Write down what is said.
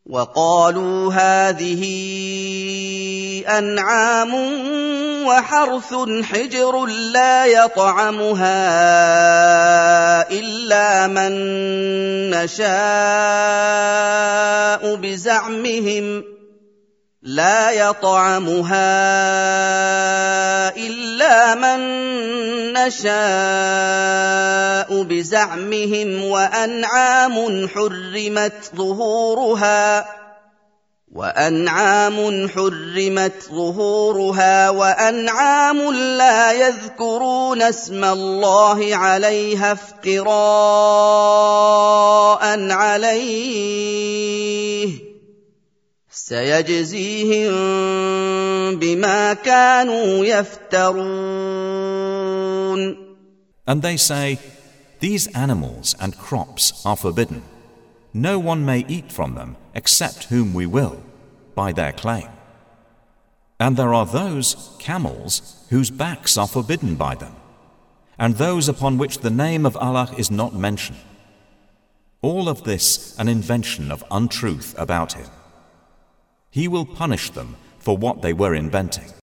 وقالوا هذه أنعام وحرث حجر لا يطعمها إلا من نشاء بزعمهم وأنعام حرمت ظهورها وأنعام لا يذكرون اسم الله عليها افتراء عليه سيجزيهم بما كانوا يفترون. And they say, these animals and crops are forbidden. No one may eat from them except whom we will, by their claim. And there are those camels whose backs are forbidden by them, and those upon which the name of Allah is not mentioned. All of this an invention of untruth about Him. He will punish them for what they were inventing.